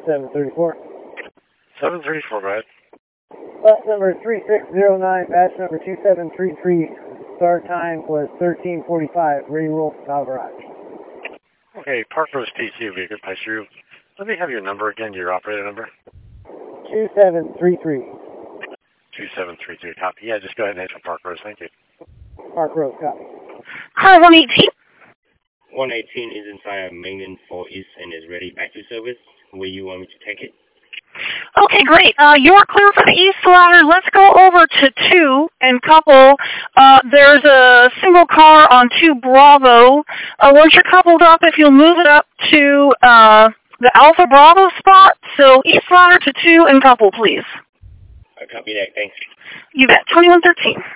734. 734, go ahead. Bus number 3609, batch number 2733. Start time was 13:45. Ready to roll to Kyle Garage. Okay, Park Rose TQ would be a good place for you. Let me have your number again, your operator number. 2733. 2733, copy. Yeah, just go ahead and answer Park Rose, thank you. Park Rose, copy. Car 118. 118 is inside of Mingnan 4 East and is ready back to service. Where you want me to take it? Okay, great. You're clear for the east ladder. Let's go over to 2 and couple. There's a single car on 2 Bravo. Once you're coupled up, if you'll move it up to the Alpha Bravo spot. So east ladder to 2 and couple, please. I copy that, thanks. You bet. 2113.